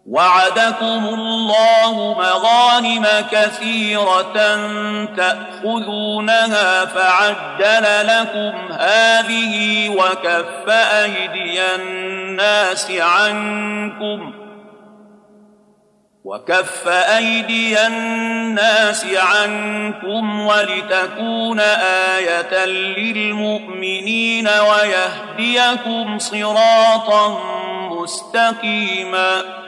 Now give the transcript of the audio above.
وعدكم الله مغانم كثيرة تأخذونها فعجل لكم هذه وكف أيدي الناس عنكم ولتكون آية للمؤمنين ويهديكم صراطا مستقيما